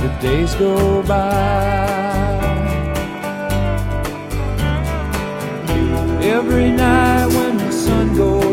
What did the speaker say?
the days go by. Every night when the sun goes